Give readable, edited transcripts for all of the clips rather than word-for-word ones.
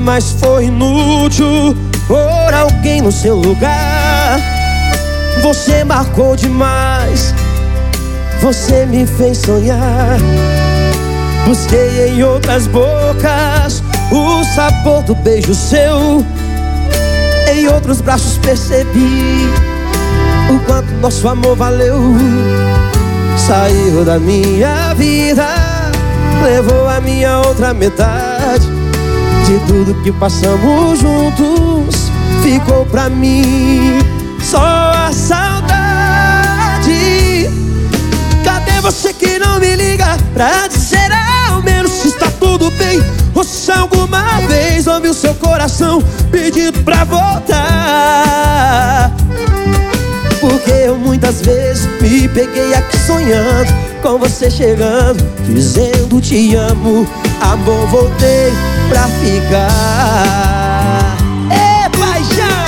mas foi inútil por alguém no seu lugar. Você marcou demais, você me fez sonhar. Busquei em outras bocas o sabor do beijo seu. Em outros braços percebi o quanto nosso amor valeu. Saiu da minha vida, levou a minha outra metade. De tudo que passamos juntos, ficou pra mim só a saudade. Cadê você que não me liga pra dizer ao menos se está tudo bem? Você alguma vez ouviu seu coração pedindo pra voltar? Porque eu muitas vezes me peguei aqui sonhando com você chegando, dizendo te amo. Amor, voltei pra ficar. É paixão!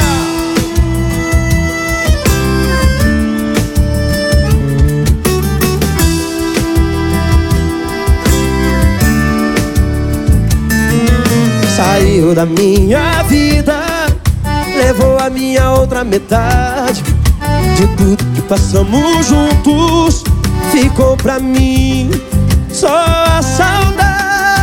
Saiu da minha vida, levou a minha outra metade. De tudo que passamos juntos, ficou pra mim só a saudade.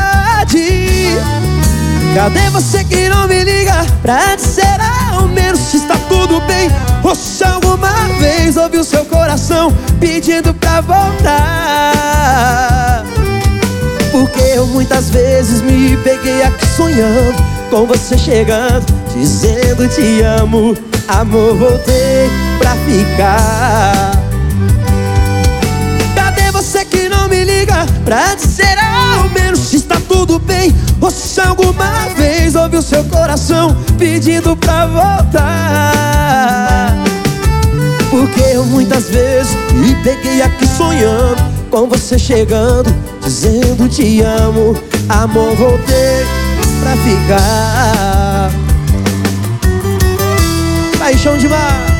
Cadê você que não me liga pra dizer ao menos se está tudo bem? Você alguma vez ouviu seu coração pedindo pra voltar? Porque eu muitas vezes me peguei aqui sonhando com você chegando, dizendo te amo. Amor, voltei pra ficar. Cadê você que não me liga pra dizer ao menos se está tudo bem? Você alguma vez ouviu seu coração pedindo pra voltar? Porque eu muitas vezes me peguei aqui sonhando com você chegando, dizendo te amo. Amor, voltei pra ficar. Paixão demais.